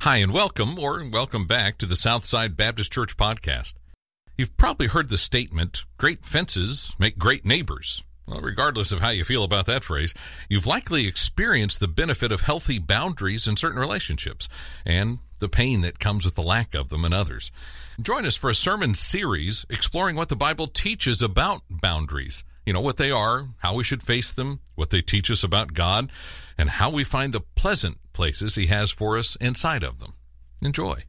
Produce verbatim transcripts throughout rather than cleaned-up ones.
Hi, and welcome, or welcome back to the Southside Baptist Church podcast. You've probably heard the statement, great fences make great neighbors. Well, regardless of how you feel about that phrase, you've likely experienced the benefit of healthy boundaries in certain relationships, and the pain that comes with the lack of them in others. Join us for a sermon series exploring what the Bible teaches about boundaries. You know, what they are, how we should face them, what they teach us about God, and how we find the pleasant places He has for us inside of them. Enjoy.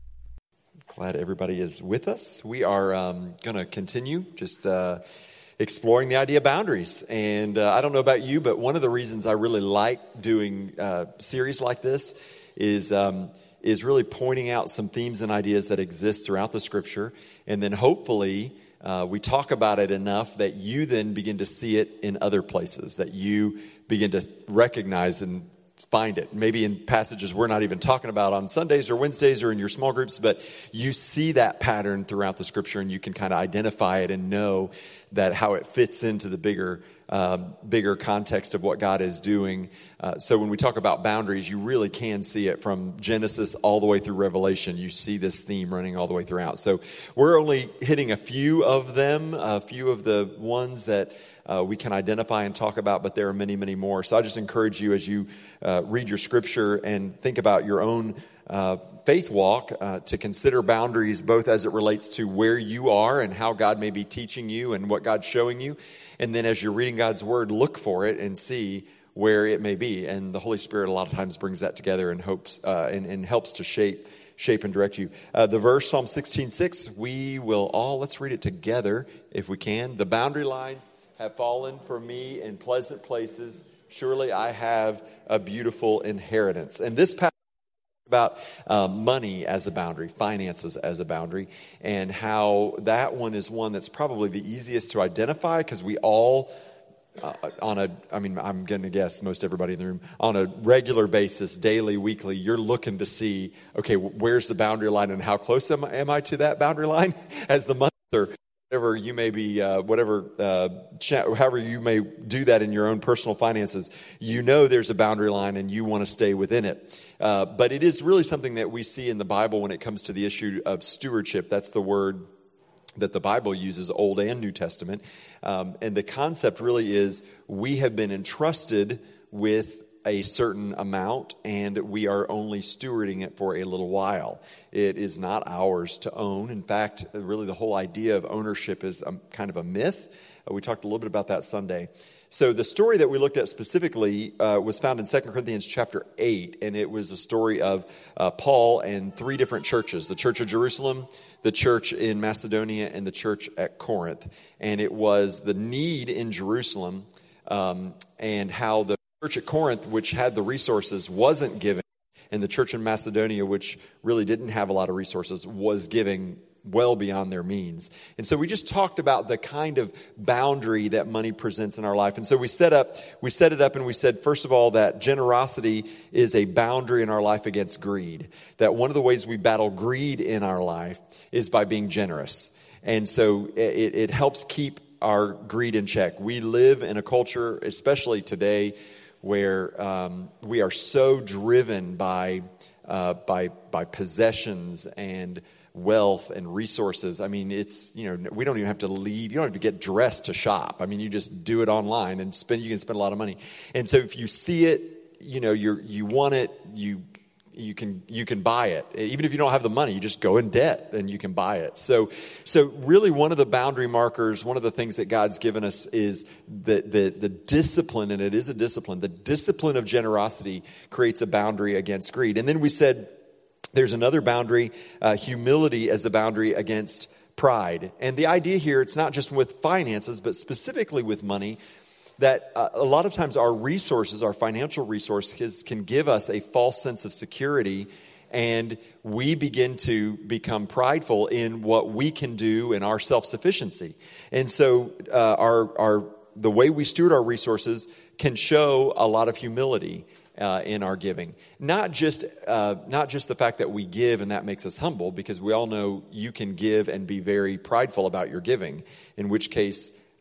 Glad everybody is with us. We are um, going to continue just uh, exploring the idea of boundaries. And uh, I don't know about you, but one of the reasons I really like doing uh, series like this is um, is really pointing out some themes and ideas that exist throughout the Scripture, and then hopefully Uh, we talk about it enough that you then begin to see it in other places, that you begin to recognize and find it. Maybe in passages we're not even talking about on Sundays or Wednesdays or in your small groups, but you see that pattern throughout the Scripture and you can kind of identify it and know that how it fits into the bigger um, bigger context of what God is doing. Uh, so when we talk about boundaries, you really can see it from Genesis all the way through Revelation. You see this theme running all the way throughout. So we're only hitting a few of them, a few of the ones that Uh, we can identify and talk about, but there are many, many more. So I just encourage you as you uh, read your scripture and think about your own uh, faith walk uh, to consider boundaries, both as it relates to where you are and how God may be teaching you and what God's showing you. And then as you're reading God's word, look for it and see where it may be. And the Holy Spirit a lot of times brings that together and hopes uh, and, and helps to shape shape and direct you. Uh, the verse, Psalm sixteen six, we will all, let's read it together if we can. The boundary lines have fallen for me in pleasant places. Surely I have a beautiful inheritance. And this passage is about um, money as a boundary, finances as a boundary, and how that one is one that's probably the easiest to identify because we all, uh, on a, I mean, I'm going to guess most everybody in the room, on a regular basis, daily, weekly, you're looking to see, okay, where's the boundary line and how close am, am I to that boundary line as the month or whatever you may be, uh, whatever, uh, cha- however you may do that in your own personal finances, you know there's a boundary line and you want to stay within it. Uh, but it is really something that we see in the Bible when it comes to the issue of stewardship. That's the word that the Bible uses, Old and New Testament. Um, and the concept really is we have been entrusted with a certain amount, and we are only stewarding it for a little while. It is not ours to own. In fact, really the whole idea of ownership is a, kind of a myth. Uh, we talked a little bit about that Sunday. So the story that we looked at specifically uh, was found in Second Corinthians chapter eight, and it was a story of uh, Paul and three different churches, the church of Jerusalem, the church in Macedonia, and the church at Corinth. And it was the need in Jerusalem um, and how the church at Corinth, which had the resources, wasn't giving, and the church in Macedonia, which really didn't have a lot of resources, was giving well beyond their means. And so we just talked about the kind of boundary that money presents in our life. And so we set up, we set it up and we said, first of all, that generosity is a boundary in our life against greed. That one of the ways we battle greed in our life is by being generous. And so it, it helps keep our greed in check. We live in a culture, especially today, where um, we are so driven by uh, by by possessions and wealth and resources. I mean, it's, you know, we don't even have to leave. You don't have to get dressed to shop. I mean, you just do it online and spend. You can spend a lot of money. And so, if you see it, you know, you you want it, you you can you can buy it. Even if you don't have the money, you just go in debt and you can buy it. So so really one of the boundary markers, one of the things that God's given us is the the the discipline, and it is a discipline. The discipline of generosity creates a boundary against greed. And then we said there's another boundary, uh, humility as a boundary against pride. And the idea here, it's not just with finances, but specifically with money, that uh, a lot of times our resources, our financial resources, can give us a false sense of security, and we begin to become prideful in what we can do in our self-sufficiency. And so uh, our our the way we steward our resources can show a lot of humility uh, in our giving. Not just uh, not just the fact that we give and that makes us humble, because we all know you can give and be very prideful about your giving, in which case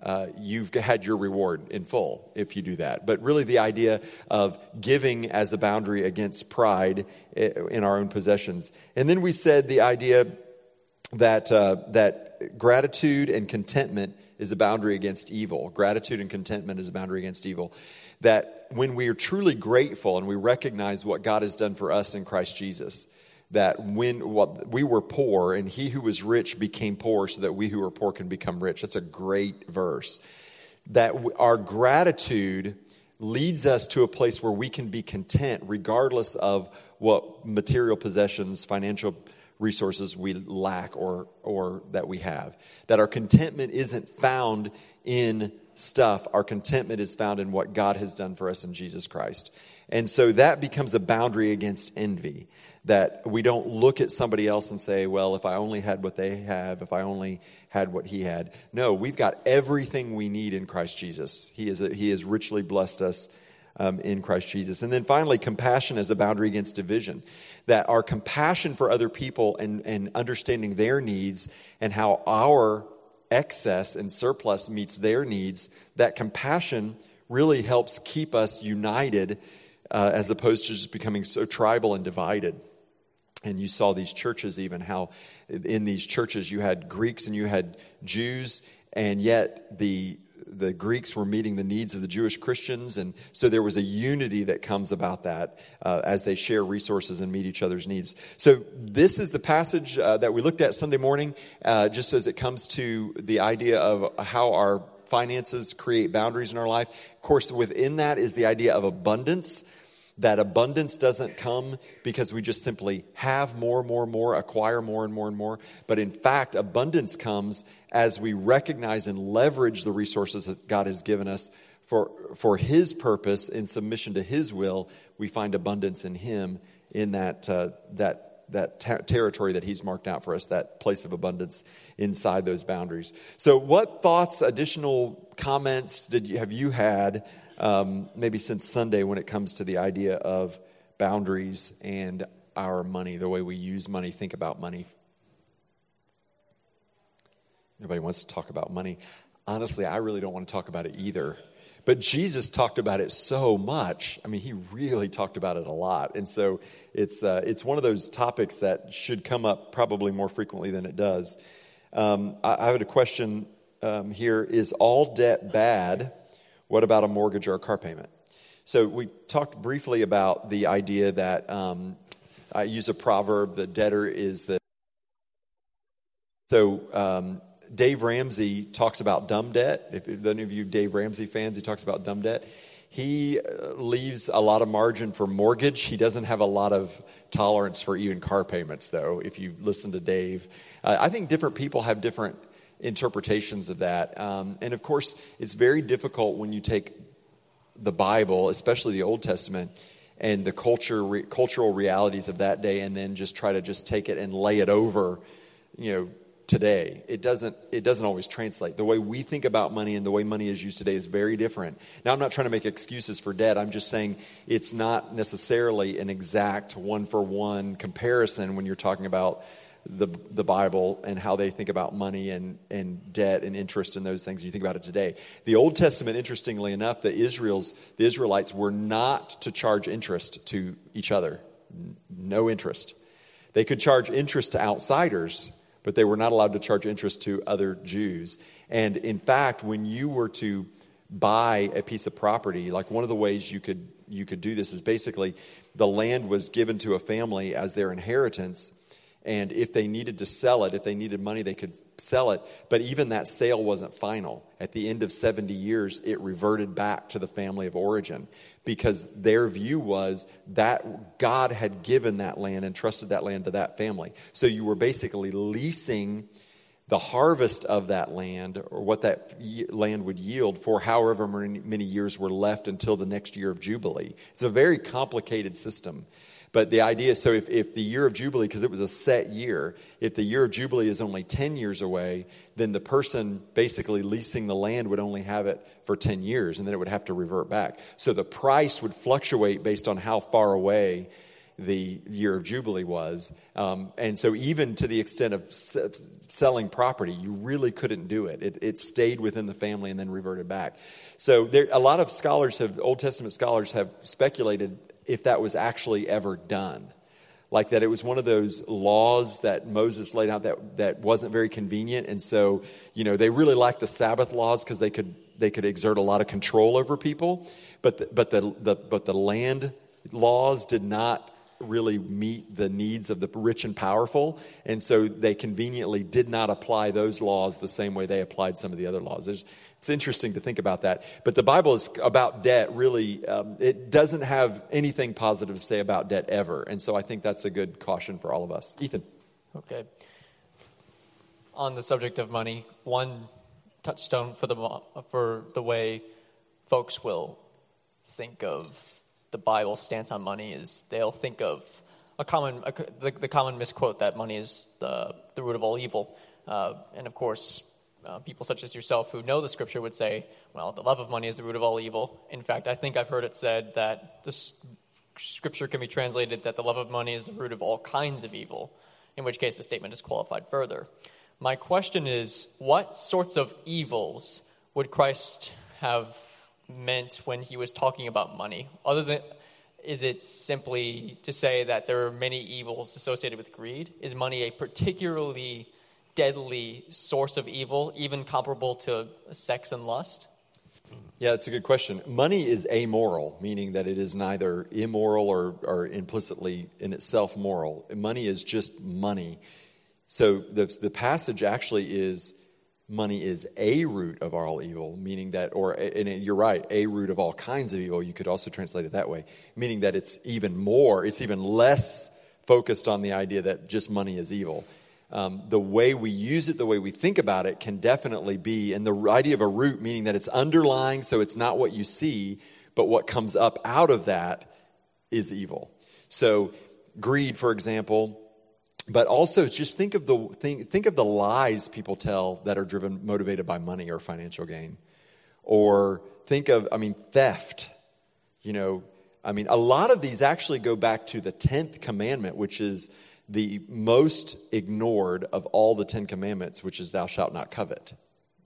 uh, you've had your reward in full if you do that. But really the idea of giving as a boundary against pride in our own possessions. And then we said the idea that uh, that gratitude and contentment is a boundary against evil. Gratitude and contentment is a boundary against evil. That when we are truly grateful and we recognize what God has done for us in Christ Jesus, that when well, we were poor and he who was rich became poor so that we who are poor can become rich. That's a great verse. That our gratitude leads us to a place where we can be content regardless of what material possessions, financial resources we lack or or that we have. That our contentment isn't found in stuff. Our contentment is found in what God has done for us in Jesus Christ. And so that becomes a boundary against envy. That we don't look at somebody else and say, well, if I only had what they have, if I only had what he had. No, we've got everything we need in Christ Jesus. He is a, he has richly blessed us um, in Christ Jesus. And then finally, compassion is a boundary against division. That our compassion for other people and, and understanding their needs and how our excess and surplus meets their needs, that compassion really helps keep us united uh, as opposed to just becoming so tribal and divided. And you saw these churches even, how in these churches you had Greeks and you had Jews, and yet the the Greeks were meeting the needs of the Jewish Christians. And so there was a unity that comes about that uh, as they share resources and meet each other's needs. So this is the passage uh, that we looked at Sunday morning, uh, just as it comes to the idea of how our finances create boundaries in our life. Of course, within that is the idea of abundance. That abundance doesn't come because we just simply have more, more, more, acquire more and more and more. But in fact, abundance comes as we recognize and leverage the resources that God has given us for, for His purpose in submission to His will. We find abundance in Him in that uh, that that ter- territory that He's marked out for us, that place of abundance inside those boundaries. So what thoughts, additional comments did you, have you had Um, maybe since Sunday when it comes to the idea of boundaries and our money, the way we use money, think about money? Nobody wants to talk about money. Honestly, I really don't want to talk about it either. But Jesus talked about it so much. I mean, He really talked about it a lot. And so it's uh, it's one of those topics that should come up probably more frequently than it does. Um, I, I have a question um, here. Is all debt bad? What about a mortgage or a car payment? So we talked briefly about the idea that um, I use a proverb, the debtor is the... So um, Dave Ramsey talks about dumb debt. If, if any of you Dave Ramsey fans, he talks about dumb debt. He uh, leaves a lot of margin for mortgage. He doesn't have a lot of tolerance for even car payments, though, if you listen to Dave. Uh, I think different people have different interpretations of that. Um, and of course, it's very difficult when you take the Bible, especially the Old Testament, and the culture, re- cultural realities of that day, and then just try to just take it and lay it over, you know, today. It doesn't, it doesn't always translate. The way we think about money and the way money is used today is very different. Now, I'm not trying to make excuses for debt. I'm just saying it's not necessarily an exact one-for-one comparison when you're talking about the the Bible and how they think about money and, and debt and interest and those things. You think about it today. The Old Testament, interestingly enough, the Israel's the Israelites were not to charge interest to each other. No interest. They could charge interest to outsiders, but they were not allowed to charge interest to other Jews. And in fact, when you were to buy a piece of property, like one of the ways you could you could do this is basically the land was given to a family as their inheritance. And if they needed to sell it, if they needed money, they could sell it. But even that sale wasn't final. At the end of seventy years, it reverted back to the family of origin because their view was that God had given that land and trusted that land to that family. So you were basically leasing the harvest of that land or what that land would yield for however many years were left until the next year of Jubilee. It's a very complicated system. But the idea, so if, if the year of Jubilee, because it was a set year, if the year of Jubilee is only ten years away, then the person basically leasing the land would only have it for ten years, and then it would have to revert back. So the price would fluctuate based on how far away the year of Jubilee was. Um, and so even to the extent of s- selling property, you really couldn't do it. it. It stayed within the family and then reverted back. So there, a lot of scholars have, Old Testament scholars have speculated if that was actually ever done. Like that it was one of those laws that Moses laid out that, that wasn't very convenient. And so, you know, they really liked the Sabbath laws because they could they could exert a lot of control over people. But the, but the, the but the land laws did not really meet the needs of the rich and powerful. And so they conveniently did not apply those laws the same way they applied some of the other laws. There's, it's interesting to think about that. But the Bible is about debt really, um, it doesn't have anything positive to say about debt ever. And so I think that's a good caution for all of us. Ethan. Okay. On the subject of money, one touchstone for the for the way folks will think of the Bible's stance on money is they'll think of a common a, the, the common misquote that money is the the root of all evil, uh, and of course, uh, people such as yourself who know the Scripture would say, well, the love of money is the root of all evil. In fact, I think I've heard it said that the Scripture can be translated that the love of money is the root of all kinds of evil, in which case the statement is qualified further. My question is, what sorts of evils would Christ have meant when he was talking about money? Other than, is it simply to say that there are many evils associated with greed? Is money a particularly deadly source of evil, even comparable to sex and lust? Yeah, that's a good question. Money is amoral, meaning that it is neither immoral or, or implicitly in itself moral. Money is just money. So the the passage actually is money is a root of all evil, meaning that, or and you're right, a root of all kinds of evil. You could also translate it that way, meaning that it's even more, it's even less focused on the idea that just money is evil. Um, the way we use it, the way we think about it can definitely be, and the idea of a root, meaning that it's underlying, so it's not what you see, but what comes up out of that is evil. So greed, for example. But also, just think of the think, think of the lies people tell that are driven, motivated by money or financial gain, or think of, I mean, theft. You know, I mean, a lot of these actually go back to the tenth commandment, which is the most ignored of all the Ten Commandments, which is "Thou shalt not covet."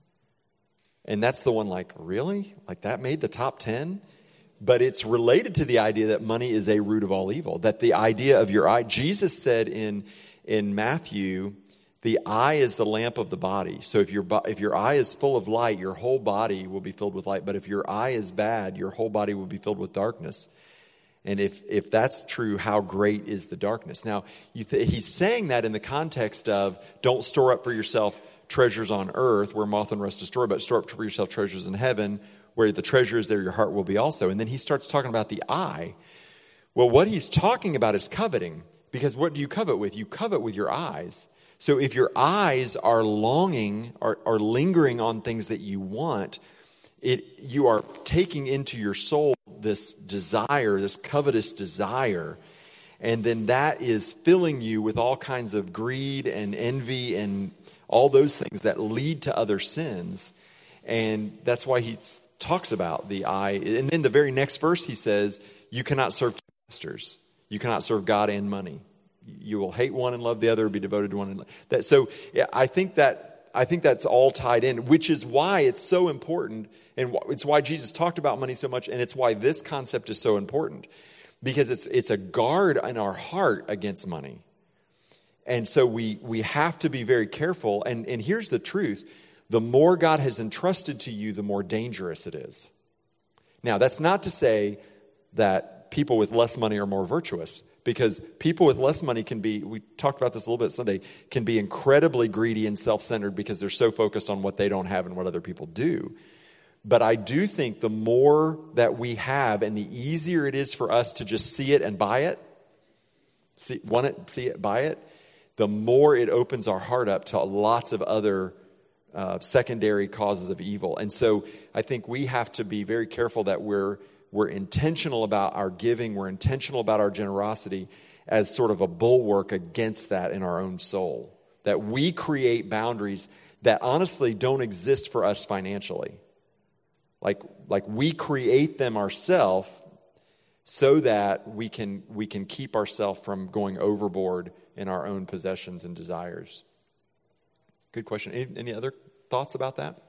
And that's the one, like, really, like that made the top ten. But it's related to the idea that money is a root of all evil. That the idea of your eye, Jesus said in in Matthew, the eye is the lamp of the body. So if your if your eye is full of light, your whole body will be filled with light. But if your eye is bad, your whole body will be filled with darkness. And if if that's true, how great is the darkness? Now, you th- he's saying that in the context of don't store up for yourself treasures on earth where moth and rust destroy, but store up for yourself treasures in heaven where the treasure is there, your heart will be also. And then he starts talking about the eye. Well, what he's talking about is coveting. Because what do you covet with? You covet with your eyes. So if your eyes are longing, are, are lingering on things that you want, it you are taking into your soul this desire, this covetous desire. And then that is filling you with all kinds of greed and envy and all those things that lead to other sins. And that's why he talks about the eye. And then the very next verse he says, you cannot serve two masters. You cannot serve God and money. You will hate one and love the other, or be devoted to one and that. So yeah, I think that I think that's all tied in, which is why it's so important, and it's why Jesus talked about money so much, and it's why this concept is so important, because it's it's a guard in our heart against money, and so we we have to be very careful. And and here's the truth: the more God has entrusted to you, the more dangerous it is. Now, that's not to say that people with less money are more virtuous, because people with less money can be, we talked about this a little bit Sunday, can be incredibly greedy and self-centered because they're so focused on what they don't have and what other people do. But I do think the more that we have and the easier it is for us to just see it and buy it, see, want it, see it, buy it, the more it opens our heart up to lots of other uh, secondary causes of evil. And so I think we have to be very careful that we're We're intentional about our giving. We're intentional about our generosity as sort of a bulwark against that in our own soul. That we create boundaries that honestly don't exist for us financially. Like, like we create them ourselves so that we can we can keep ourselves from going overboard in our own possessions and desires. Good question. Any, any other thoughts about that?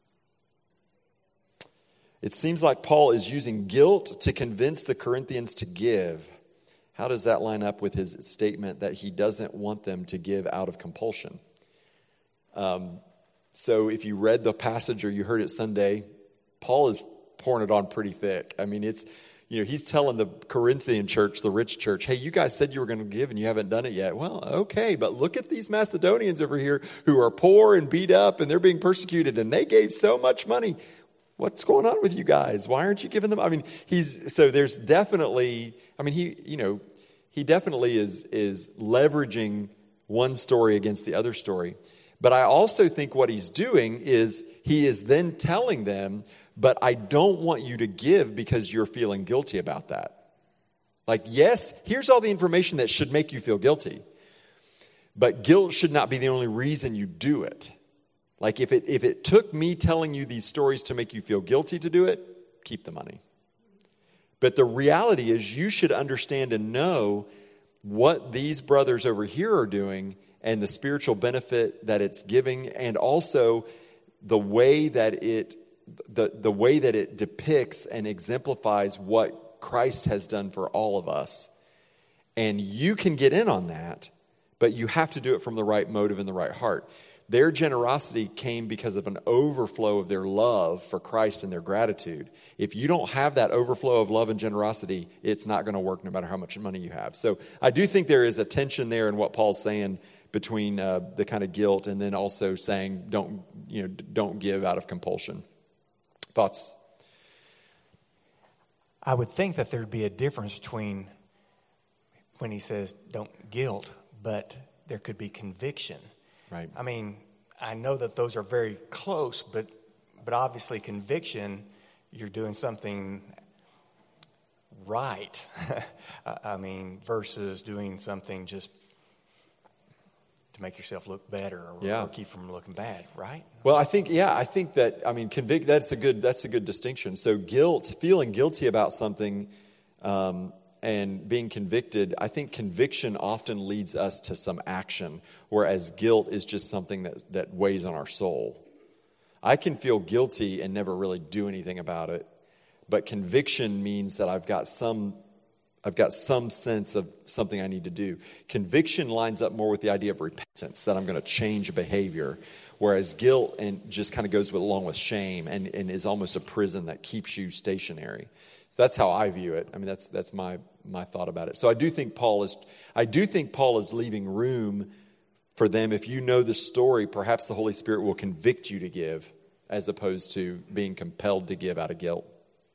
It seems like Paul is using guilt to convince the Corinthians to give. How does that line up with his statement that he doesn't want them to give out of compulsion? Um, so if you read the passage or you heard it Sunday, Paul is pouring it on pretty thick. I mean, it's, you know, he's telling the Corinthian church, the rich church, hey, you guys said you were going to give and you haven't done it yet. Well, okay, but look at these Macedonians over here who are poor and beat up and they're being persecuted and they gave so much money. What's going on with you guys? Why aren't you giving them? I mean, he's, so there's definitely, I mean, he, you know, he definitely is, is leveraging one story against the other story. But I also think what he's doing is he is then telling them, but I don't want you to give because you're feeling guilty about that. Like, yes, here's all the information that should make you feel guilty. But guilt should not be the only reason you do it. Like if it if it took me telling you these stories to make you feel guilty to do it, keep the money. But the reality is you should understand and know what these brothers over here are doing and the spiritual benefit that it's giving, and also the way that it the, the way that it depicts and exemplifies what Christ has done for all of us. And you can get in on that, but you have to do it from the right motive and the right heart. Their generosity came because of an overflow of their love for Christ and their gratitude. If you don't have that overflow of love and generosity, it's not going to work no matter how much money you have. So I do think there is a tension there in what Paul's saying between uh, the kind of guilt and then also saying don't, you know, don't give out of compulsion. Thoughts? I would think that there'd be a difference between when he says don't guilt, but there could be conviction. Right. I mean, I know that those are very close, but but obviously conviction, you're doing something right. I mean, versus doing something just to make yourself look better or, yeah. or keep from looking bad, right? Well, I think, yeah, I think that, I mean, convict, that's a good, that's a good distinction. So guilt, feeling guilty about something, um, and being convicted, I think conviction often leads us to some action, whereas guilt is just something that, that weighs on our soul. I can feel guilty and never really do anything about it, but conviction means that I've got some I've got some sense of something I need to do. Conviction lines up more with the idea of repentance, that I'm going to change behavior, whereas guilt and just kind of goes with, along with shame and, and is almost a prison that keeps you stationary. So that's how I view it. I mean, that's that's my my thought about it. So I do think Paul is I do think Paul is leaving room for them. If you know the story, perhaps the Holy Spirit will convict you to give as opposed to being compelled to give out of guilt.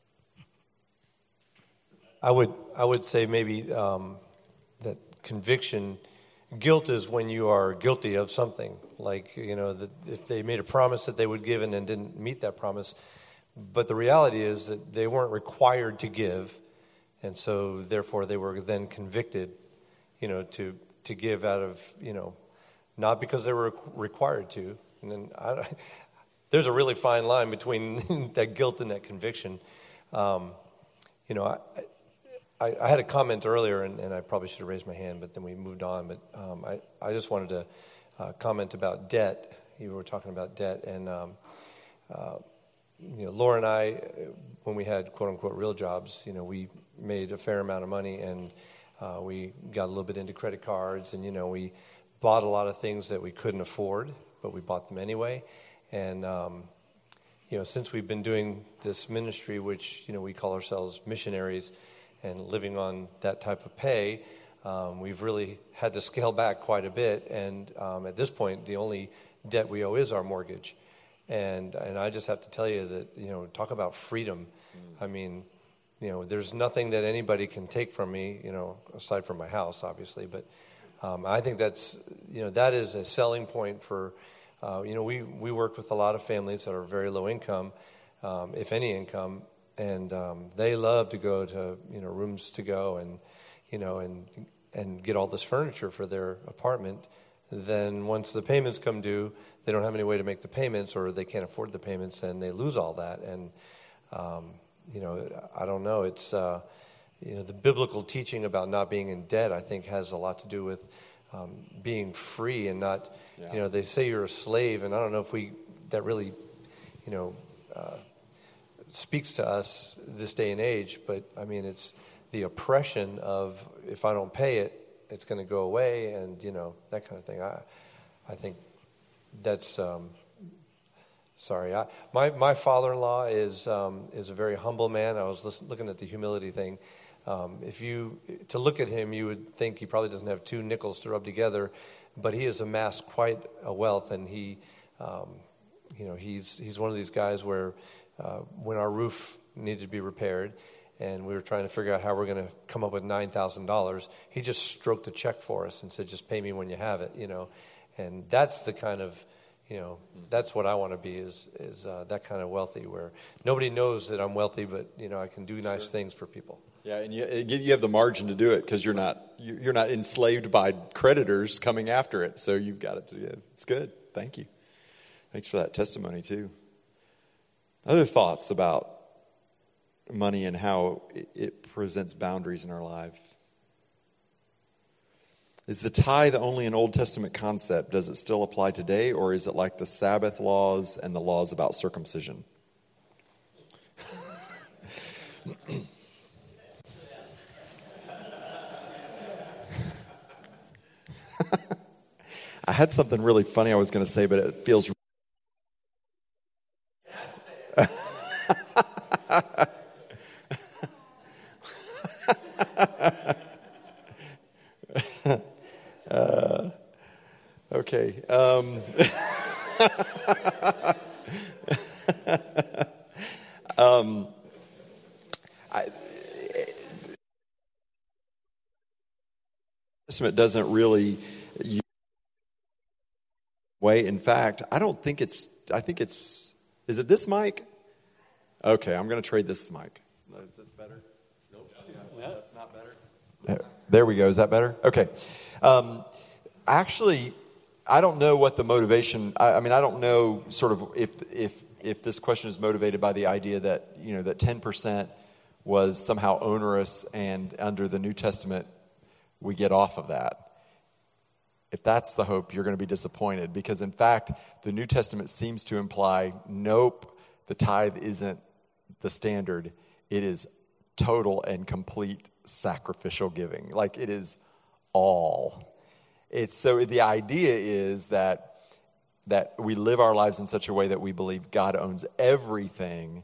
I would I would say maybe um, that conviction, guilt is when you are guilty of something. Like, you know, that if they made a promise that they would give and then didn't meet that promise. But the reality is that they weren't required to give, and so therefore they were then convicted, you know, to to give out of, you know, not because they were required to. And then I, there's a really fine line between that guilt and that conviction. Um, you know, I. I, I had a comment earlier, and, and I probably should have raised my hand, but then we moved on. But um, I, I just wanted to uh, comment about debt. You were talking about debt, and um, uh, you know, Laura and I, when we had quote unquote real jobs, you know, we made a fair amount of money, and uh, we got a little bit into credit cards, and you know, we bought a lot of things that we couldn't afford, but we bought them anyway. And um, you know, since we've been doing this ministry, which you know we call ourselves missionaries, and living on that type of pay, um, we've really had to scale back quite a bit. And um, at this point, the only debt we owe is our mortgage. And and I just have to tell you that, you know, talk about freedom. Mm. I mean, you know, there's nothing that anybody can take from me, you know, aside from my house, obviously. But um, I think that's, you know, that is a selling point for, uh, you know, we, we work with a lot of families that are very low income, um, if any income. And um, they love to go to, you know, rooms to go and, you know, and and get all this furniture for their apartment. Then once the payments come due, they don't have any way to make the payments, or they can't afford the payments, and they lose all that. And, um, you know, I don't know. It's, uh, you know, the biblical teaching about not being in debt, I think, has a lot to do with um, being free and not, yeah. you know, they say you're a slave, and I don't know if we, that really, you know, uh, speaks to us this day and age, but I mean, it's the oppression of, if I don't pay it, it's going to go away, and, you know, that kind of thing. I, I think that's, um, sorry, I, my, my father-in-law is, um, is a very humble man. I was listen, looking at the humility thing. Um, if you, to look at him, you would think he probably doesn't have two nickels to rub together, but he has amassed quite a wealth, and he, um, you know, he's, he's one of these guys where, uh, when our roof needed to be repaired, and we were trying to figure out how we're going to come up with nine thousand dollars, he just stroked a check for us and said, just pay me when you have it, you know, and that's the kind of, you know, that's what I want to be, is is uh, that kind of wealthy, where nobody knows that I'm wealthy, but, you know, I can do nice sure. things for people. Yeah, and you, you have the margin to do it because you're not you're not enslaved by creditors coming after it. So you've got it to do. It's good. Thank you. Thanks for that testimony too. Other thoughts about money and how it presents boundaries in our life? Is the tithe only an Old Testament concept? Does it still apply today, or is it like the Sabbath laws and the laws about circumcision? I had something really funny I was going to say, but it feels... uh, okay. Um, um, I, Testament doesn't really use way. In fact, I don't think it's. I think it's. Is it this mic? Okay, I'm going to trade this mic. Is this better? Nope. Yeah, that's not better. There we go. Is that better? Okay. Um, actually, I don't know what the motivation. I, I mean, I don't know sort of if if if this question is motivated by the idea that you know that ten percent was somehow onerous, and under the New Testament we get off of that. If that's the hope, you're going to be disappointed, because in fact, the New Testament seems to imply, nope, the tithe isn't the standard. It is total and complete sacrificial giving. Like, it is all. It's so the idea is that that we live our lives in such a way that we believe God owns everything,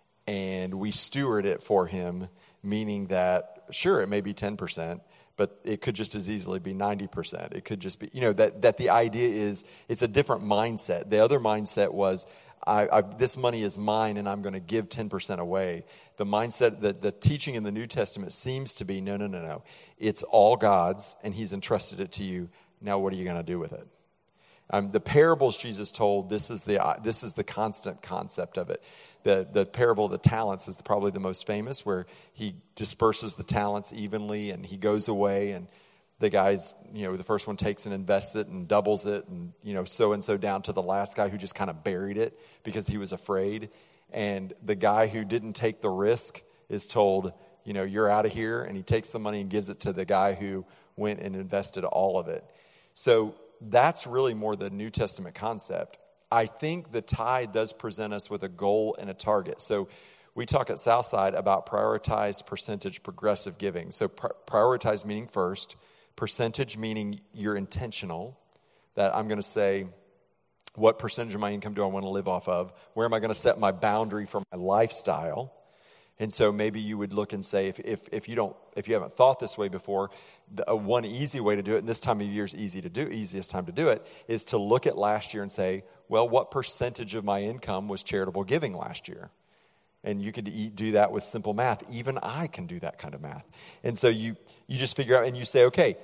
and we steward it for him, meaning that, sure, it may be ten percent, but it could just as easily be ninety percent. It could just be, you know, that, that the idea is it's a different mindset. The other mindset was, I, I, this money is mine and I'm going to give ten percent away. The mindset, that the teaching in the New Testament seems to be, no, no, no, no. It's all God's, and he's entrusted it to you. Now what are you going to do with it? Um, the parables Jesus told, this is the uh, this is the constant concept of it. The the parable of the talents is probably the most famous, where he disperses the talents evenly and he goes away, and the guy's, you know, the first one takes and invests it and doubles it, and, you know, so and so down to the last guy who just kind of buried it because he was afraid. And the guy who didn't take the risk is told, you know, you're out of here, and he takes the money and gives it to the guy who went and invested all of it. So that's really more the New Testament concept. I think the tithe does present us with a goal and a target. So we talk at Southside about prioritized percentage progressive giving. So pr- prioritize meaning first, percentage meaning you're intentional, that I'm going to say, what percentage of my income do I want to live off of? Where am I going to set my boundary for my lifestyle? And so maybe you would look and say, if if, if you don't, if you haven't thought this way before, the, uh, one easy way to do it, and this time of year is easy to do, easiest time to do it, is to look at last year and say, well, what percentage of my income was charitable giving last year? And you could eat, do that with simple math. Even I can do that kind of math. And so you you just figure out, and you say, okay,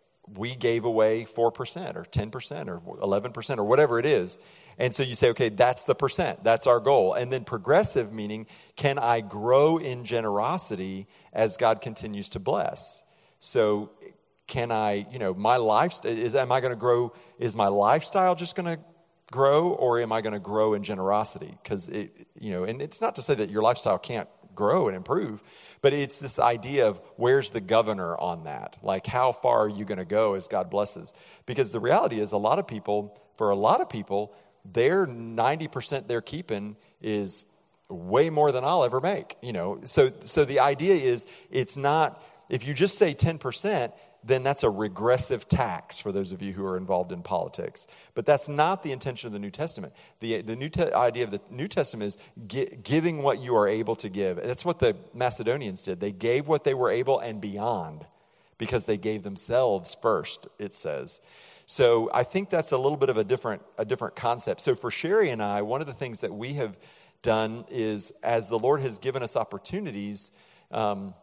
we gave away four percent or ten percent or eleven percent or whatever it is. And so you say, okay, that's the percent. That's our goal. And then progressive meaning, can I grow in generosity as God continues to bless? So can I, you know, my lifestyle, is, am I going to grow, is my lifestyle just going to grow, or am I going to grow in generosity? Because, it, you know, and it's not to say that your lifestyle can't grow and improve. But it's this idea of where's the governor on that? Like, how far are you going to go as God blesses? Because the reality is a lot of people, for a lot of people, their ninety percent they're keeping is way more than I'll ever make. You know, so so the idea is it's not, if you just say ten percent, then that's a regressive tax for those of you who are involved in politics. But that's not the intention of the New Testament. The, the new te- idea of the New Testament is gi- giving what you are able to give. That's what the Macedonians did. They gave what they were able and beyond because they gave themselves first, it says. So I think that's a little bit of a different, a different concept. So for Sherry and I, one of the things that we have done is, as the Lord has given us opportunities, um,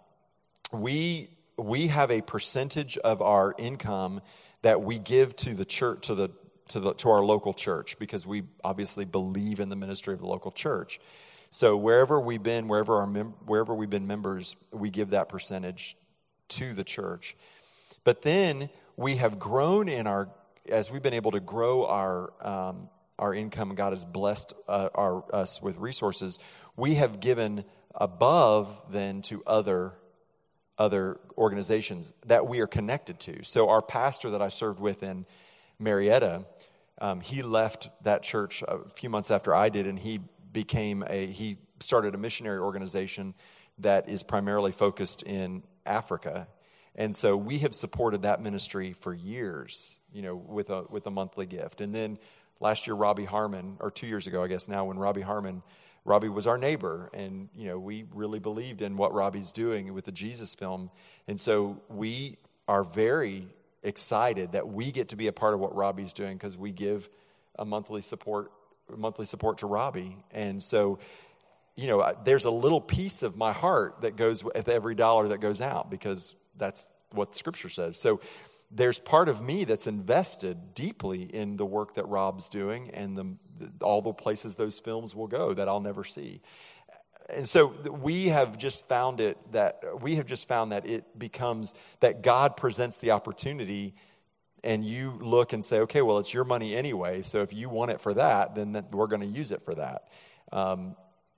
we... we have a percentage of our income that we give to the church, to the to the to our local church, because we obviously believe in the ministry of the local church. So wherever we've been, wherever our mem- wherever we've been members, we give that percentage to the church. But then we have grown in our, as we've been able to grow our um, our income, and God has blessed uh, our us with resources. We have given above then to other. other organizations that we are connected to. So our pastor that I served with in Marietta, um, he left that church a few months after I did, and he became a, he started a missionary organization that is primarily focused in Africa. And so we have supported that ministry for years, you know, with a with a monthly gift. And then last year, Robbie Harmon, or two years ago, I guess now, when Robbie Harmon Robbie was our neighbor, and, you know, we really believed in what Robbie's doing with the Jesus film. And so we are very excited that we get to be a part of what Robbie's doing, because we give a monthly support monthly support to Robbie. And so, you know, there's a little piece of my heart that goes with every dollar that goes out, because that's what Scripture says. So there's part of me that's invested deeply in the work that Rob's doing, and the all the places those films will go that I'll never see. And so we have just found it that we have just found that it becomes that God presents the opportunity, and you look and say, okay, well, it's your money anyway, so if you want it for that, then that, we're going to use it for that. Um,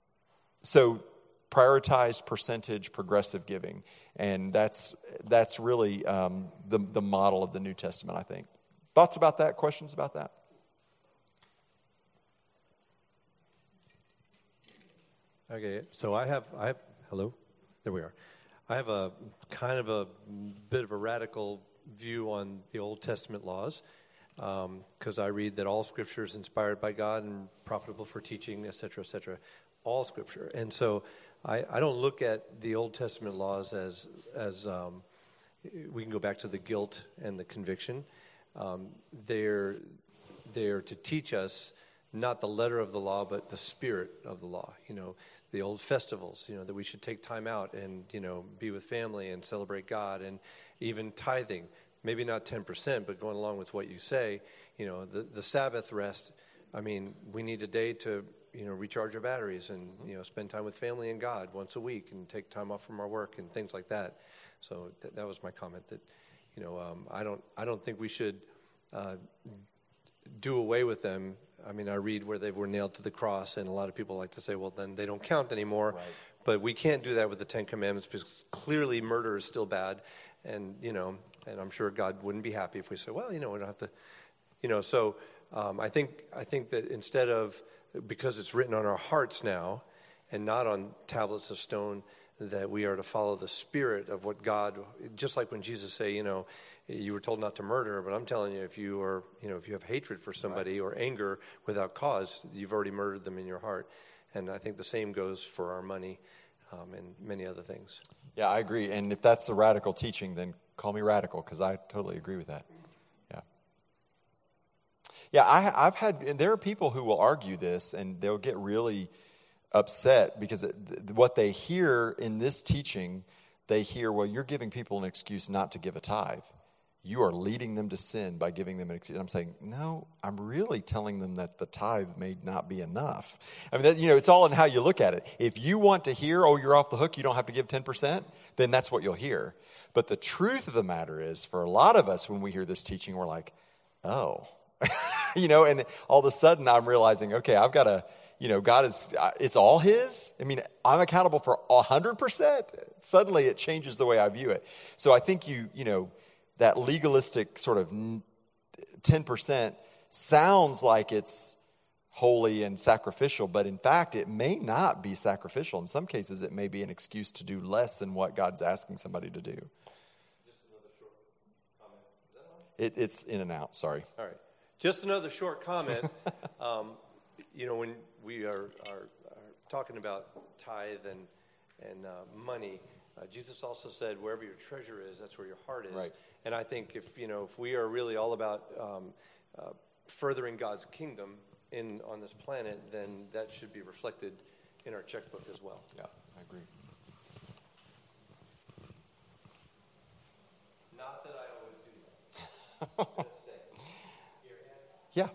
so prioritize percentage, progressive giving, and that's that's really um, the the model of the New Testament, I think. Thoughts about that? Questions about that? Okay, so I have, I have, hello, there we are. I have a kind of a bit of a radical view on the Old Testament laws, because um, I read that all Scripture is inspired by God and profitable for teaching, et cetera, et cetera, all Scripture. And so I, I don't look at the Old Testament laws as, as um, we can go back to the guilt and the conviction. Um, they're, they're to teach us not the letter of the law, but the spirit of the law. You know, the old festivals, you know, that we should take time out and, you know, be with family and celebrate God, and even tithing. Maybe not ten percent, but going along with what you say, you know, the, the Sabbath rest. I mean, we need a day to, you know, recharge our batteries and, you know, spend time with family and God once a week, and take time off from our work and things like that. So th- that was my comment, that, you know, um, I don't, I don't think we should uh, do away with them. I mean, I read where they were nailed to the cross, and a lot of people like to say, well, then they don't count anymore. Right. But we can't do that with the Ten Commandments, because clearly murder is still bad. And, you know, and I'm sure God wouldn't be happy if we say, well, you know, we don't have to, you know. So um, I think I think that instead of, because it's written on our hearts now and not on tablets of stone, that we are to follow the spirit of what God, just like when Jesus say, you know, you were told not to murder, but I'm telling you, if you are, you know, if you have hatred for somebody, right, or anger without cause, you've already murdered them in your heart. And I think the same goes for our money um, and many other things. Yeah, I agree. And if that's a radical teaching, then call me radical, because I totally agree with that. Yeah. Yeah, I, I've had, and there are people who will argue this, and they'll get really upset because it, what they hear in this teaching, they hear, well, you're giving people an excuse not to give a tithe. You are leading them to sin by giving them an excuse. I'm saying, no, I'm really telling them that the tithe may not be enough. I mean, that, you know, it's all in how you look at it. If you want to hear, oh, you're off the hook, you don't have to give ten percent, then that's what you'll hear. But the truth of the matter is, for a lot of us, when we hear this teaching, we're like, oh, you know, and all of a sudden I'm realizing, okay, I've got to, you know, God is, it's all his. I mean, I'm accountable for one hundred percent. Suddenly it changes the way I view it. So I think you, you know, that legalistic sort of ten percent sounds like it's holy and sacrificial, but in fact, it may not be sacrificial. In some cases, it may be an excuse to do less than what God's asking somebody to do. Just another short comment. Is that on? It, it's in and out, sorry. All right. Just another short comment. um, you know, when we are, are, are talking about tithe and, and uh, money, uh, Jesus also said, wherever your treasure is, that's where your heart is. Right. And I think if, you know, if we are really all about um, uh, furthering God's kingdom in on this planet, then that should be reflected in our checkbook as well. Yeah, I agree. Not that I always do that. Yeah.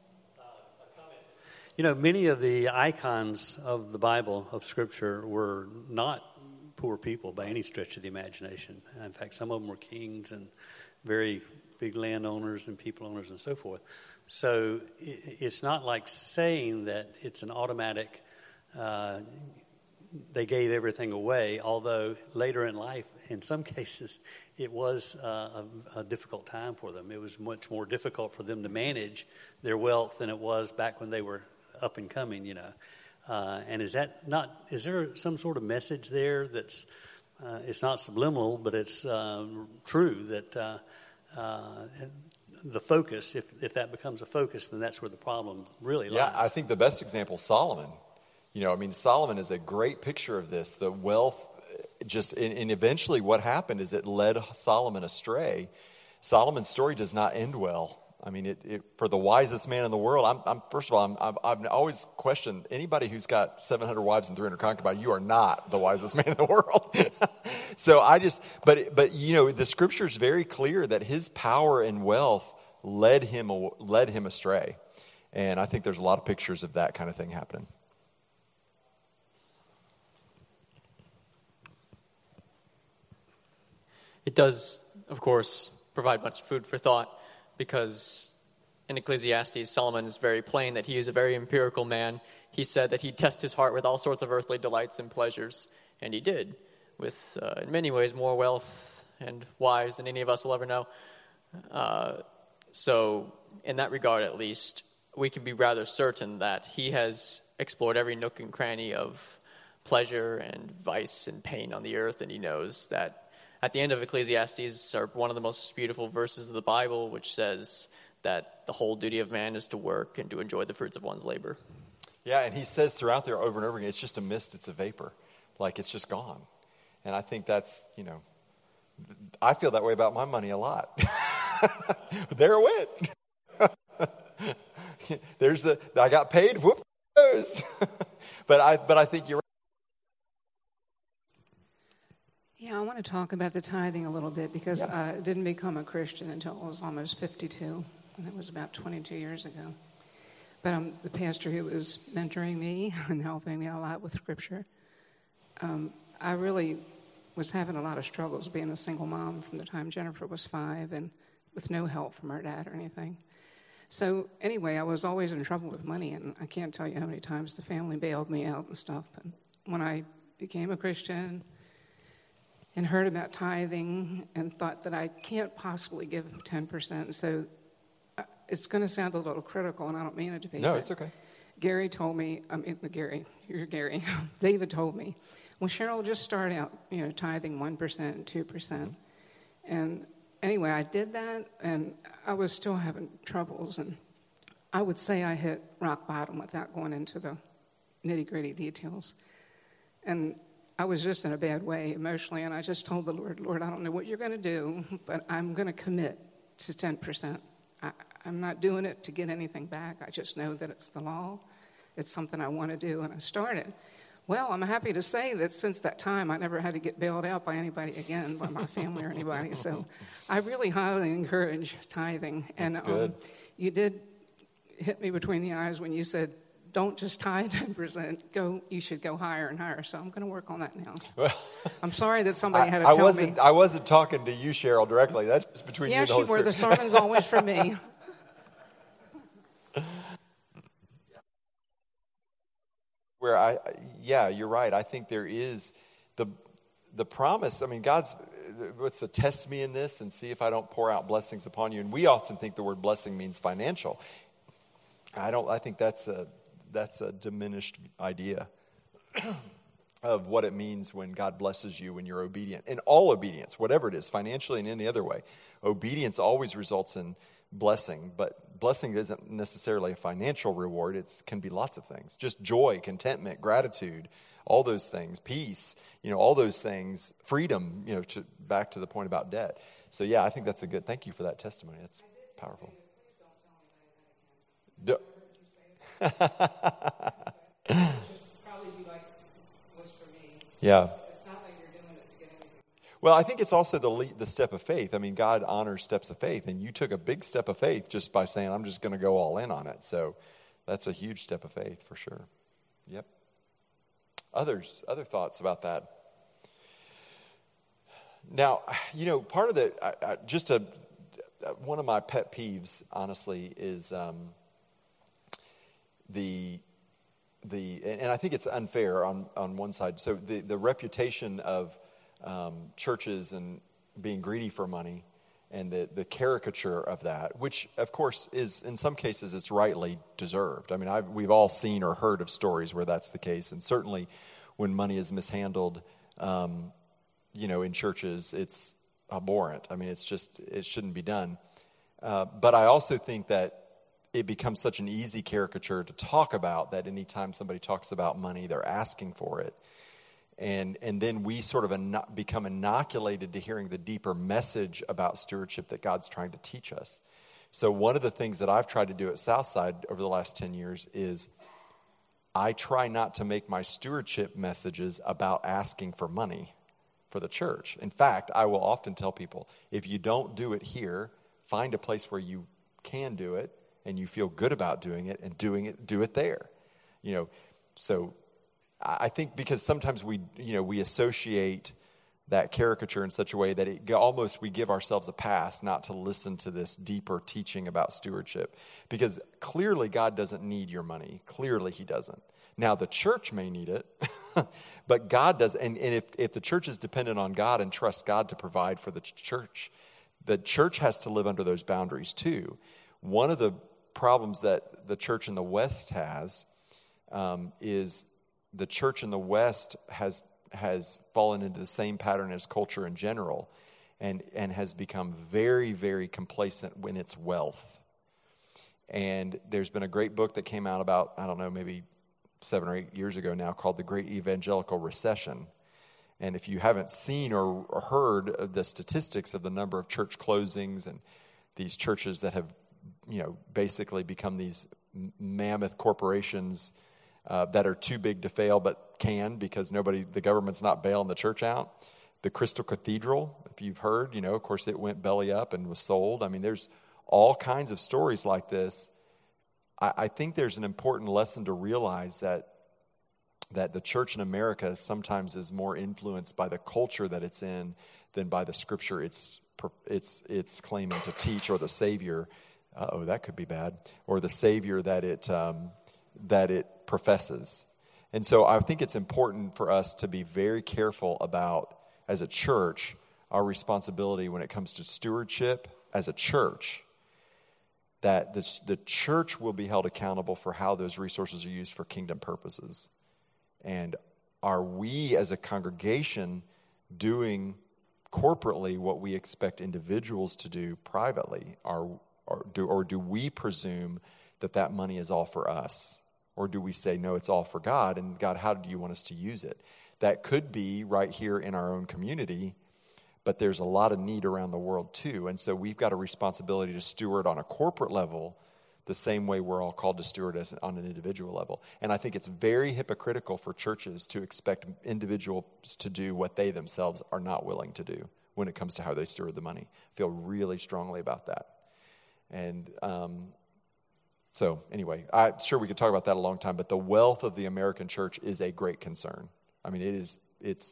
You know, many of the icons of the Bible, of Scripture, were not poor people by any stretch of the imagination. In fact, some of them were kings and very big landowners and people owners and so forth. So it's not like saying that it's an automatic, uh, they gave everything away, although later in life, in some cases, it was uh, a, a difficult time for them. It was much more difficult for them to manage their wealth than it was back when they were up and coming, you know. Uh, and is that not, is there some sort of message there that's, uh, it's not subliminal, but it's uh, true that uh, uh, the focus, if, if that becomes a focus, then that's where the problem really lies. Yeah, I think the best example is Solomon. You know, I mean, Solomon is a great picture of this. The wealth, just, and, and eventually what happened is it led Solomon astray. Solomon's story does not end well. I mean, it, it, for the wisest man in the world, I'm, I'm first of all, I'm, I've, I've always questioned anybody who's got seven hundred wives and three hundred concubines. You are not the wisest man in the world. So I just, but but you know, the scripture is very clear that his power and wealth led him led him astray, and I think there's a lot of pictures of that kind of thing happening. It does, of course, provide much food for thought. Because in Ecclesiastes, Solomon is very plain that he is a very empirical man. He said that he'd test his heart with all sorts of earthly delights and pleasures, and he did, with, uh, in many ways, more wealth and wives than any of us will ever know. Uh, so, in that regard, at least, we can be rather certain that he has explored every nook and cranny of pleasure and vice and pain on the earth, and he knows that at the end of Ecclesiastes are one of the most beautiful verses of the Bible, which says that the whole duty of man is to work and to enjoy the fruits of one's labor. Yeah, and he says throughout there over and over again, it's just a mist, it's a vapor. Like, it's just gone. And I think that's, you know, I feel that way about my money a lot. There it went. There's the, I got paid, whoop, goes. But I, but I think you're right. Yeah, I want to talk about the tithing a little bit because yeah. I didn't become a Christian until I was almost fifty-two, and it was about twenty-two years ago. But um, the pastor who was mentoring me and helping me a lot with Scripture, um, I really was having a lot of struggles being a single mom from the time Jennifer was five and with no help from her dad or anything. So anyway, I was always in trouble with money, and I can't tell you how many times the family bailed me out and stuff. But when I became a Christian and heard about tithing and thought that I can't possibly give ten percent. So uh, it's going to sound a little critical, and I don't mean it to be. No, it's okay. Gary told me, I mean, Gary, you're Gary. David told me, well, Cheryl, just start out, you know, tithing one percent and two percent. Mm-hmm. And anyway, I did that, and I was still having troubles. And I would say I hit rock bottom without going into the nitty-gritty details. And I was just in a bad way emotionally, and I just told the Lord, Lord, I don't know what you're going to do, but I'm going to commit to ten percent. I, I'm not doing it to get anything back. I just know that it's the law. It's something I want to do, and I started. Well, I'm happy to say that since that time, I never had to get bailed out by anybody again, by my family or anybody. So I really highly encourage tithing. And That's good. Um, you did hit me between the eyes when you said, don't just tithe ten percent. Go. You should go higher and higher. So I'm going to work on that now. Well, I'm sorry that somebody I, had to I tell wasn't, me. I wasn't talking to you, Cheryl, directly. That's just between yes, you and the Holy you were. Spirit. The sermon's always for me. Where I, yeah, you're right. I think there is the the promise. I mean, God's, what's the test me in this and see if I don't pour out blessings upon you. And we often think the word blessing means financial. I don't. I think that's a that's a diminished idea of what it means when God blesses you when you're obedient. In all obedience, whatever it is, financially and any other way, obedience always results in blessing. But blessing isn't necessarily a financial reward. It can be lots of things. Just joy, contentment, gratitude, all those things, peace, you know, all those things, freedom, you know, to, back to the point about debt. So, yeah, I think that's a good, thank you for that testimony. That's powerful. Do, yeah. Well, I think it's also the lead, the step of faith. I mean, God honors steps of faith, and you took a big step of faith just by saying, I'm just going to go all in on it. So that's a huge step of faith for sure. Yep. Others, other thoughts about that? Now, you know, part of the, I, I, just a, one of my pet peeves, honestly, is um, the, the, and I think it's unfair on, on one side. So the, the reputation of um, churches and being greedy for money and the, the caricature of that, which, of course, is, in some cases, it's rightly deserved. I mean, I've, we've all seen or heard of stories where that's the case. And certainly when money is mishandled, um, you know, in churches, it's abhorrent. I mean, it's just, it shouldn't be done. Uh, but I also think that it becomes such an easy caricature to talk about that anytime somebody talks about money, they're asking for it. And and then we sort of ino- become inoculated to hearing the deeper message about stewardship that God's trying to teach us. So one of the things that I've tried to do at Southside over the last ten years is I try not to make my stewardship messages about asking for money for the church. In fact, I will often tell people, if you don't do it here, find a place where you can do it and you feel good about doing it, and doing it, do it there. You know, so I think because sometimes we, you know, we associate that caricature in such a way that it almost we give ourselves a pass not to listen to this deeper teaching about stewardship. Because clearly God doesn't need your money. Clearly he doesn't. Now the church may need it, but God does. And, and if, if the church is dependent on God and trusts God to provide for the church, the church has to live under those boundaries too. One of the problems that the church in the West has um, is the church in the West has has fallen into the same pattern as culture in general, and and has become very, very complacent in its wealth. And there's been a great book that came out about, I don't know, maybe seven or eight years ago now, called The Great Evangelical Recession. And if you haven't seen or heard of the statistics of the number of church closings and these churches that have, you know, basically become these mammoth corporations Uh, that are too big to fail, but can because nobody, the government's not bailing the church out. The Crystal Cathedral, if you've heard, you know, of course it went belly up and was sold. I mean, there's all kinds of stories like this. I, I think there's an important lesson to realize that that the church in America sometimes is more influenced by the culture that it's in than by the scripture it's it's it's claiming to teach, or the Savior. Uh, oh, that could be bad. Or the Savior that it um, that it professes. And so I think it's important for us to be very careful about, as a church, our responsibility when it comes to stewardship as a church, that this, the church will be held accountable for how those resources are used for kingdom purposes. And are we as a congregation doing corporately what we expect individuals to do privately? Are, or, do, or do we presume that that money is all for us? Or do we say, no, it's all for God, and God, how do you want us to use it? That could be right here in our own community, but there's a lot of need around the world too. And so we've got a responsibility to steward on a corporate level the same way we're all called to steward as on an individual level. And I think it's very hypocritical for churches to expect individuals to do what they themselves are not willing to do when it comes to how they steward the money. I feel really strongly about that. And um So anyway, I'm sure we could talk about that a long time, but the wealth of the American church is a great concern. I mean, it is, it's,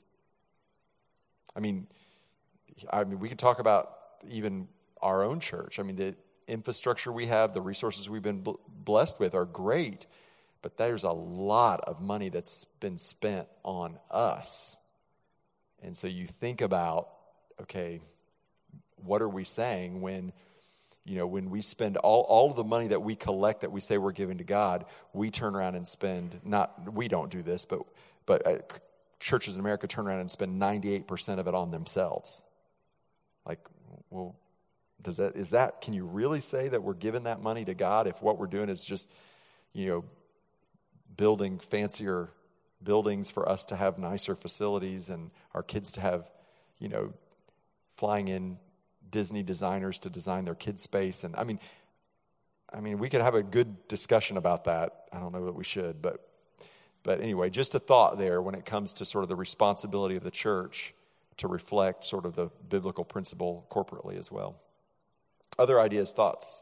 I mean, I mean, we could talk about even our own church. I mean, the infrastructure we have, the resources we've been blessed with are great, But there's a lot of money that's been spent on us. And so you think about, okay, what are we saying when, you know, when we spend all, all of the money that we collect that we say we're giving to God, we turn around and spend, not, we don't do this, but, but uh, churches in America turn around and spend ninety-eight percent of it on themselves. Like, well, does that, is that, can you really say that we're giving that money to God if what we're doing is just, you know, building fancier buildings for us to have nicer facilities and our kids to have, you know, flying in Disney designers to design their kids' space? And I mean, I mean, we could have a good discussion about that. I don't know that we should, but, but anyway, just a thought there when it comes to sort of the responsibility of the church to reflect sort of the biblical principle corporately as well. Other ideas, thoughts?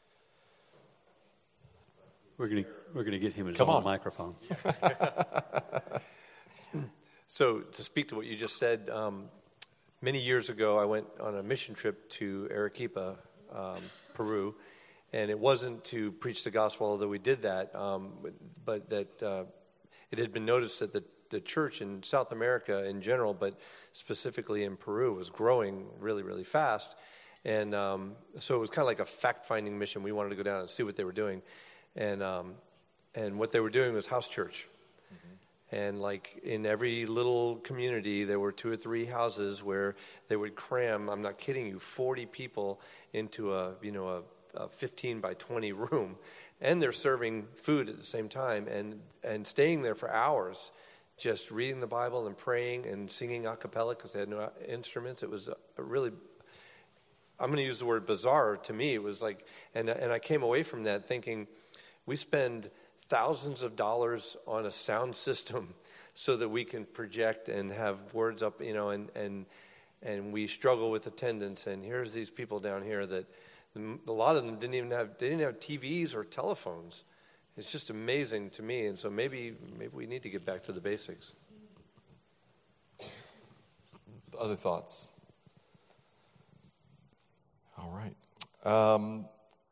We're going to we're going to get him his Come own on. microphone. So to speak to what you just said, um, many years ago I went on a mission trip to Arequipa, um, Peru, and it wasn't to preach the gospel, although we did that, um, but that uh, it had been noticed that the, the church in South America in general, but specifically in Peru, was growing really, really fast. And um, so it was kind of like a fact-finding mission. We wanted to go down and see what they were doing. And um, and what they were doing was house church. Mm-hmm. And like in every little community, there were two or three houses where they would cram, I'm not kidding you, forty people into a, you know, a, a fifteen by twenty room. And they're serving food at the same time and, and staying there for hours, just reading the Bible and praying and singing a cappella because they had no instruments. It was a really... I'm going to use the word bizarre. To me, it was like, and and I came away from that thinking, we spend thousands of dollars on a sound system so that we can project and have words up, you know, and and and we struggle with attendance. And here's these people down here that a lot of them didn't even have they didn't have T Vs or telephones. It's just amazing to me. And so maybe maybe we need to get back to the basics. Other thoughts? All right. Um,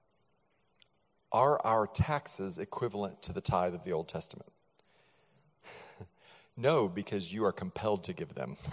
are our taxes equivalent to the tithe of the Old Testament? No, because you are compelled to give them.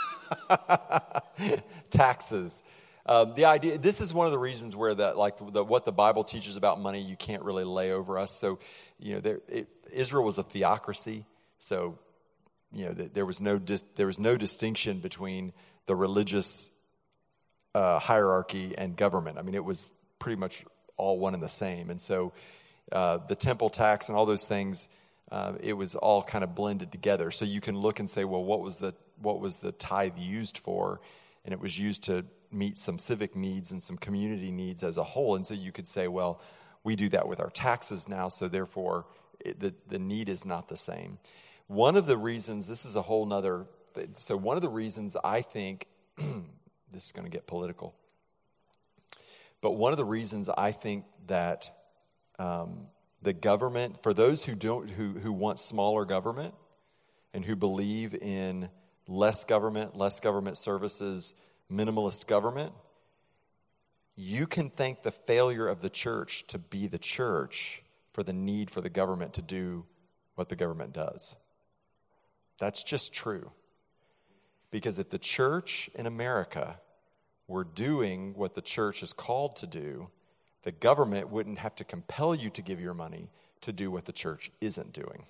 Taxes. Um, the idea. This is one of the reasons where that, like the, what the Bible teaches about money, you can't really lay over us. So, you know, there, it, Israel was a theocracy. So, you know, there was no dis, there was no distinction between the religious Uh, hierarchy and government. I mean, it was pretty much all one and the same. And so uh, the temple tax and all those things, uh, it was all kind of blended together. So you can look and say, well, what was the what was the tithe used for? And it was used to meet some civic needs and some community needs as a whole. And so you could say, well, we do that with our taxes now, so therefore it, the, the need is not the same. One of the reasons, this is a whole nother, so one of the reasons I think this is going to get political. But one of the reasons I think that um, the government, for those who don't, who who want smaller government and who believe in less government, less government services, minimalist government, you can thank the failure of the church to be the church for the need for the government to do what the government does. That's just true. Because if the church in America were doing what the church is called to do, the government wouldn't have to compel you to give your money to do what the church isn't doing.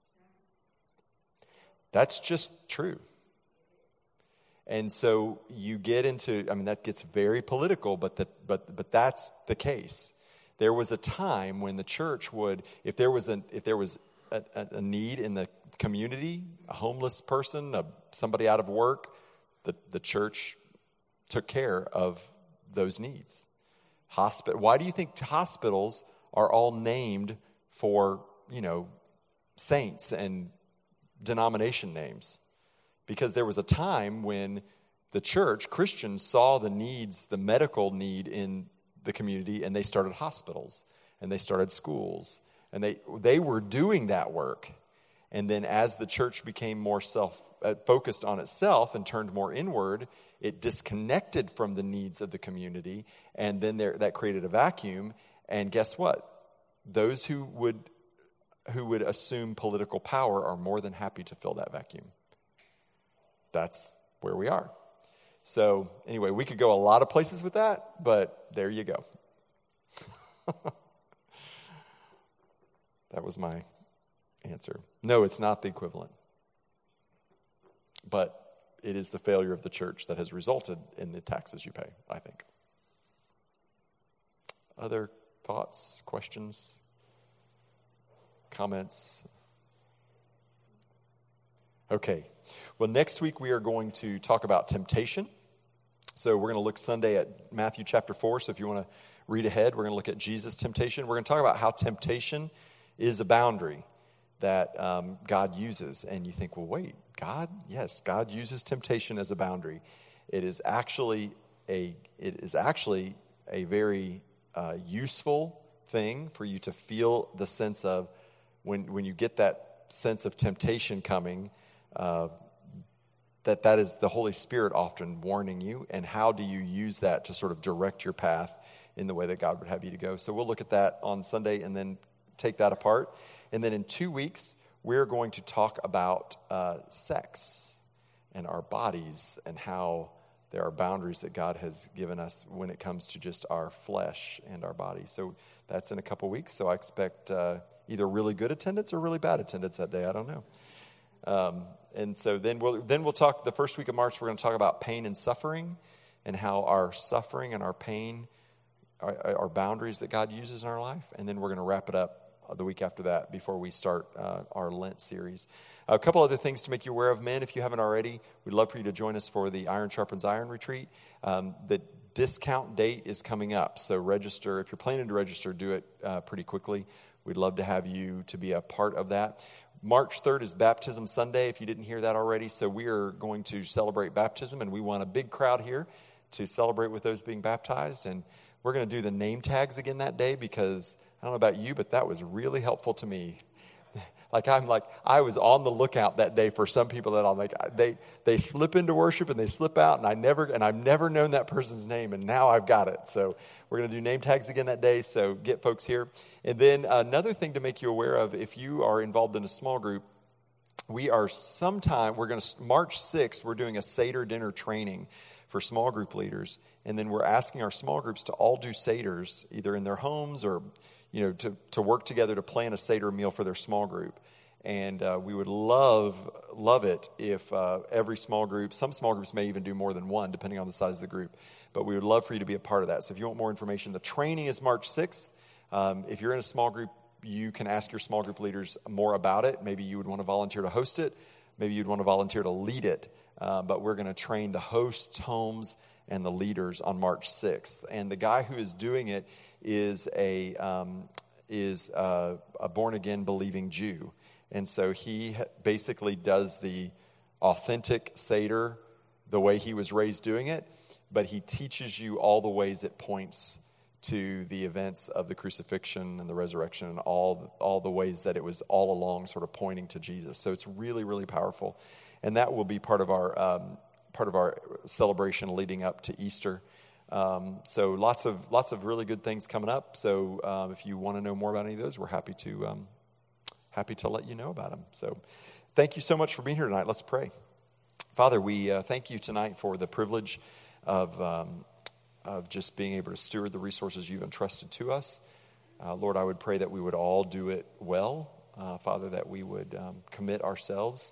That's just true. And so you get into, I mean, that gets very political, but the, but but that's the case. There was a time when the church would, if there was a if there was a, a need in the community, a homeless person, a, somebody out of work, the, the church took care of those needs. Hospital. Why do you think hospitals are all named for, you know, saints and denomination names? Because there was a time when the church, Christians, saw the needs, the medical need in the community, and they started hospitals, and they started schools, and they they were doing that work. And then as the church became more self uh, focused on itself and turned more inward, it disconnected from the needs of the community, and then there, that created a vacuum. And guess what? Those who would who would assume political power are more than happy to fill that vacuum. That's where we are. So anyway, we could go a lot of places with that, but there you go. That was my answer. No, it's not the equivalent. But it is the failure of the church that has resulted in the taxes you pay, I think. Other thoughts, questions, comments? Okay. Well, next week we are going to talk about temptation. So we're going to look Sunday at Matthew chapter four. So if you want to read ahead, we're going to look at Jesus' temptation. We're going to talk about how temptation is a boundary that um, God uses. And you think, well, wait, God? Yes, God uses temptation as a boundary. It is actually a it is actually a very uh, useful thing for you to feel the sense of when when you get that sense of temptation coming, uh, that that is the Holy Spirit often warning you. And how do you use that to sort of direct your path in the way that God would have you to go? So we'll look at that on Sunday and then take that apart. And then in two weeks, we're going to talk about uh, sex and our bodies and how there are boundaries that God has given us when it comes to just our flesh and our body. So that's in a couple weeks. So I expect uh, either really good attendance or really bad attendance that day. I don't know. Um, and so then we'll then we'll talk the first week of March. We're going to talk about pain and suffering and how our suffering and our pain are, are boundaries that God uses in our life. And then we're going to wrap it up the week after that before we start uh, our Lent series. A couple other things to make you aware of, men, if you haven't already. We'd love for you to join us for the Iron Sharpens Iron retreat. Um, the discount date is coming up, so register. If you're planning to register, do it uh, pretty quickly. We'd love to have you to be a part of that. March third is Baptism Sunday, if you didn't hear that already. So we are going to celebrate baptism, and we want a big crowd here to celebrate with those being baptized. And we're going to do the name tags again that day because I don't know about you, but that was really helpful to me. Like I'm like, I was on the lookout that day for some people that I'm like, they they slip into worship and they slip out, and I never and I've never known that person's name, and now I've got it. So we're going to do name tags again that day. So get folks here. And then another thing to make you aware of, if you are involved in a small group, we are sometime we're going to March sixth. We're doing a Seder dinner training for small group leaders, and then we're asking our small groups to all do Seders either in their homes or, you know, to, to work together to plan a Seder meal for their small group. And uh, we would love, love it if uh, every small group, some small groups may even do more than one, depending on the size of the group. But we would love for you to be a part of that. So if you want more information, the training is March sixth. Um, if you're in a small group, you can ask your small group leaders more about it. Maybe you would want to volunteer to host it. Maybe you'd want to volunteer to lead it. Uh, but we're going to train the hosts, homes, and the leaders on March sixth. And the guy who is doing it is a um, is a, a born-again believing Jew. And so he basically does the authentic Seder the way he was raised doing it, but he teaches you all the ways it points to the events of the crucifixion and the resurrection and all, all the ways that it was all along sort of pointing to Jesus. So it's really, really powerful. And that will be part of our um, part of our celebration leading up to Easter. Um, so lots of lots of really good things coming up. So um, if you want to know more about any of those, we're happy to um, happy to let you know about them. So thank you so much for being here tonight. Let's pray. Father, we uh, thank you tonight for the privilege of um, of just being able to steward the resources you've entrusted to us. Uh, Lord, I would pray that we would all do it well. Uh, Father, that we would um, commit ourselves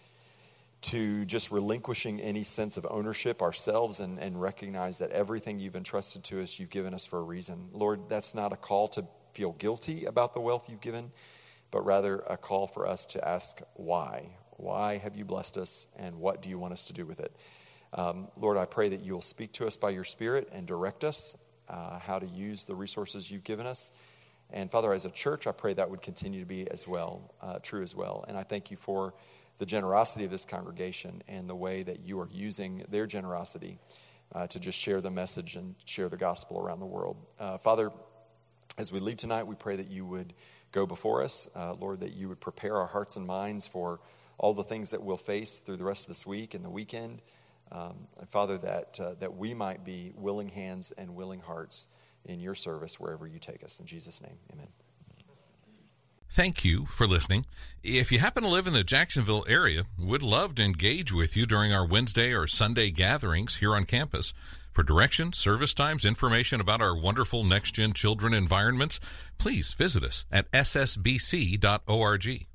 to just relinquishing any sense of ownership ourselves and, and recognize that everything you've entrusted to us, you've given us for a reason. Lord, that's not a call to feel guilty about the wealth you've given, but rather a call for us to ask why. Why have you blessed us, and what do you want us to do with it? Um, Lord, I pray that you'll speak to us by your Spirit and direct us uh, how to use the resources you've given us. And Father, as a church, I pray that would continue to be as well, uh, true as well. And I thank you for the generosity of this congregation and the way that you are using their generosity uh, to just share the message and share the gospel around the world. Uh, Father, as we leave tonight, we pray that you would go before us. Uh, Lord, that you would prepare our hearts and minds for all the things that we'll face through the rest of this week and the weekend. Um, and Father, that uh, that we might be willing hands and willing hearts in your service wherever you take us. In Jesus' name, amen. Thank you for listening. If you happen to live in the Jacksonville area, we'd love to engage with you during our Wednesday or Sunday gatherings here on campus. For directions, service times, information about our wonderful Next Gen Children environments, please visit us at s s b c dot org.